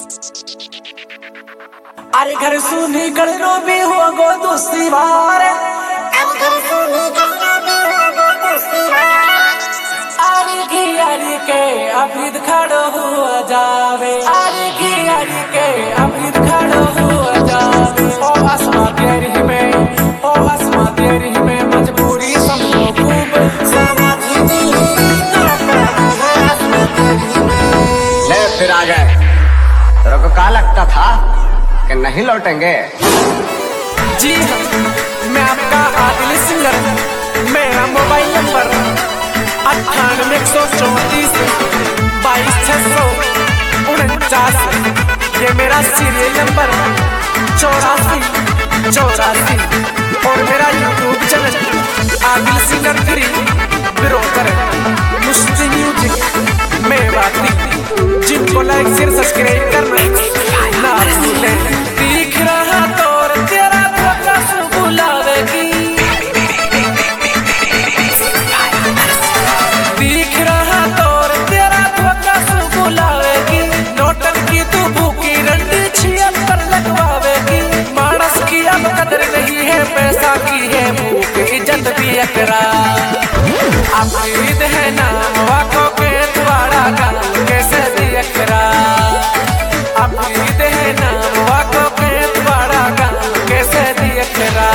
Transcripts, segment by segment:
अरे घर सुनी गलनो भी हो गो दूसरी बार। अरे के अभी खड़ो हुआ जावे, अरे के अभी खड़ो हुआ जावे। ओ आसमां तेरी में, ओ आसमां तेरी में मजबूरी समझो खूब ले फिर आ गए। तेरे को क्या लगता था कि नहीं लौटेंगे? जी हाँ, मैं आपका आदिल सिंगर। मेरा मोबाइल नंबर 9834226649। ये मेरा सीरियल नंबर 8484। और मेरा YouTube channel Adil singer 3 broker Muslim music में बाती। जिनको लाइक शेयर सब्सक्राइब करना ना भूलें। दिख रहा तोर तेरा धोखा से बुलावेगी, दिख रहा तोर तेरा धोखा से बुलावेगी। नोटन की तू भूखी रंडी 76 लगवावेगी। मानस की अब कदर नहीं है, पैसा की है भूख, इज्जत भी एकरा। अब ईद है नाम वाको के द्वारा का कैसे भी एकरा। अब ईद है नाम वाको के द्वारा का कैसे भी एकरा।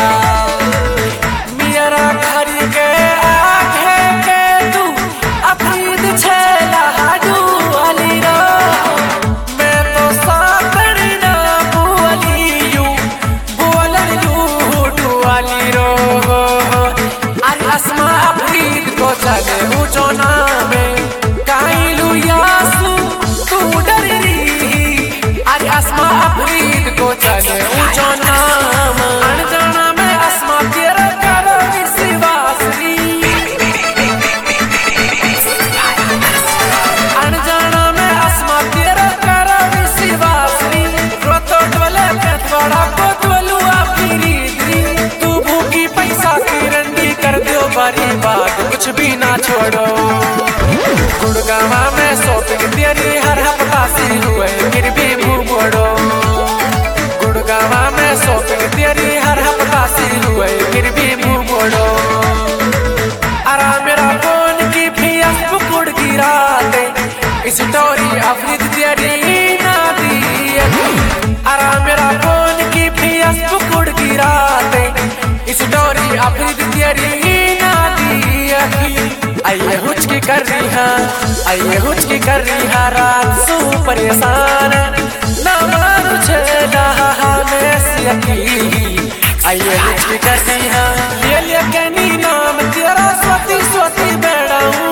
मेरा घर के आगे के तू अफीद छेला हाडू वाली रो। मैं तो सापड़ी ना बुअलियू हुडू वाली रो। आसमा अफीद को चले ऊंचो नामे काइलू यासू तू डर रही। अरे आसमा अफीद को चले ऊंचो नाम। अनजाना में आसमा तेरा करो विश्वासरी। अनजाना में आसमा तेरा करो विश्वासरी। रोतो डोले पे थोड़ा को डोलुआ फिरी। तू भूखी पैसा की रंडी कर दो बारी बात, कुछ भी ना छोड़ो। गुड़गावा में शॉपिंग तेरी हर हफ्ता सी हुए फिर भी मोड़ो। गुड़गावा में शॉपिंग तेरी हर हफ्ता सी हुए फिर भी मोड़ो। अरे मेरा फोन की फेसबुक उड़ गिरा दे, स्टोरी अफरीद तेरी ना दी। अरे मेरा फोन की फेसबुक उड़ गिरा दे, स्टोरी अफरीद तेरी ना दी। आइए हुचकी कर रही है, आइए हुचकी कर रही है। रात सू परेशान ना मारू छेला में सियकी। आइए हुचकी कर रही है, ले ले कहनी नाम तेरा स्वती स्वती बेड़ाऊं।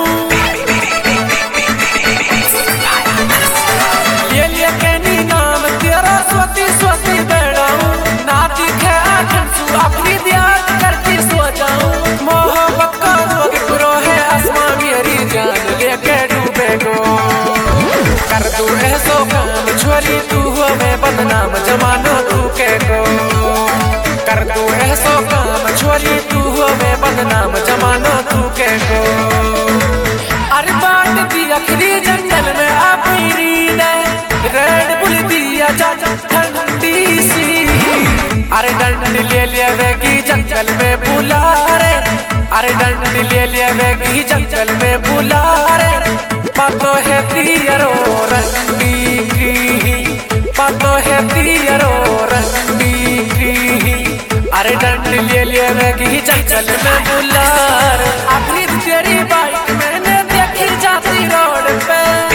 ले ले कहनी नाम तेरा स्वती स्वती बेड़ाऊं। ना दिखे आँखों सू अपनी याद करती सो जाऊं। मोहब्बत का रोग बुरो है आसमां मेरी जान लेके डूबेगो। कर दू ऐसो काम छोरी तू हो मैं बदनाम जमानो तू के को। कर दू ऐसो काम छोरी तू हो मैं बदनाम जमानो तू के को। अरे बाट दी अखरी जंगल में अपनी ने रेड बुल दिया जा ठंडी सी। अरे डंड ले लेवेगी जंगल में बुला रे। अरे डंड ले लेवेगी जंगल में बुला रे। पातो है तियरो रंडी की, पातो है तियरो रंडी की। अरे डंड ले लेवेगी जंगल में बुला रे। आखिरी तेरी बाइक मैंने देखी जाती रोड पे।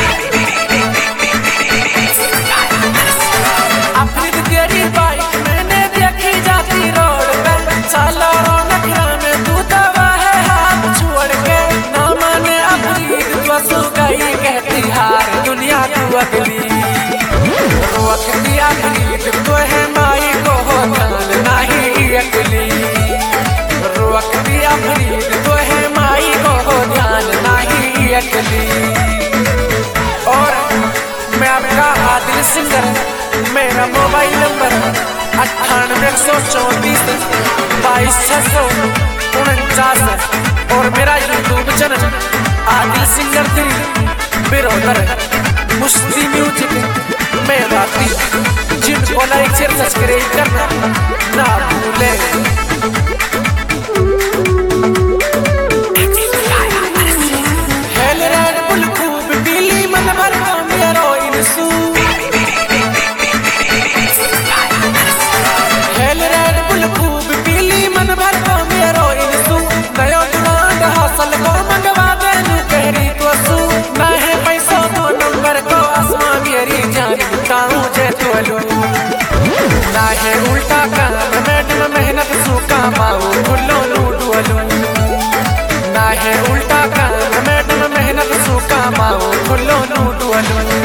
आखिरी तेरी बाइक मैंने देखी जाती रोड पे। साला नखरा में तू दवा है हाथ छोड़ के। ना माने आखिरी तो सो गई कहती हार दुनिया तू अगली। वक्ती आखिरी तो है माई को हो ध्यान नहीं अगली। वक्ती आखिरी तो है माई को हो ध्यान नहीं अगली। और मैं आपका आदिल सिंगर। मेरा मोबाइल नंबर 9844226649। और मेरा YouTube channel Adil singer 3 broker मुस्ती म्यूजिक में राती जिनको लाइक शेयर सब्सक्राइब करना ना भूले। हेल रेड बुल खूब पीली मन भर मेरो इनसू। हेल रेड बुल खूब पीली मन भर मेरो इनसू। नयो ब्रांड हासिल को मंगवा देनु कहरी तो सू। ना है पैसा तो नंबर को आसमां मेरी जान ताऊ जे तोलू। ना है उल्टा काम मैडम मेहनत सू कमाऊ खुलो लूडू। ना है उल्टा काम मैडम मेहनत सू कमाऊ खुलो लूडू।